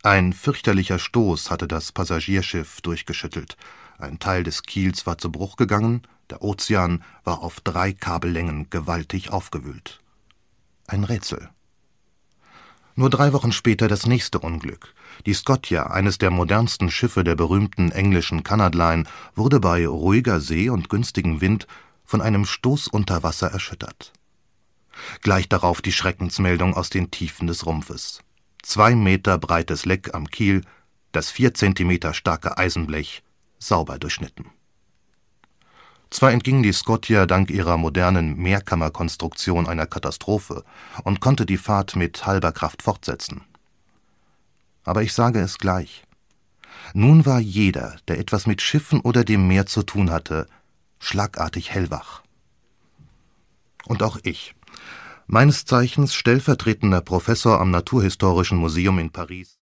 Ein fürchterlicher Stoß hatte das Passagierschiff durchgeschüttelt. Ein Teil des Kiels war zu Bruch gegangen, der Ozean war auf 3 Kabellängen gewaltig aufgewühlt. Ein Rätsel. Nur 3 Wochen später das nächste Unglück. Die Scotia, eines der modernsten Schiffe der berühmten englischen Cunard Line, wurde bei ruhiger See und günstigem Wind von einem Stoß unter Wasser erschüttert. Gleich darauf die Schreckensmeldung aus den Tiefen des Rumpfes. 2 Meter breites Leck am Kiel, das 4 Zentimeter starke Eisenblech sauber durchschnitten. Zwar entging die Scotia dank ihrer modernen Mehrkammerkonstruktion einer Katastrophe und konnte die Fahrt mit halber Kraft fortsetzen. Aber ich sage es gleich. Nun war jeder, der etwas mit Schiffen oder dem Meer zu tun hatte, schlagartig hellwach. Und auch ich, meines Zeichens stellvertretender Professor am Naturhistorischen Museum in Paris,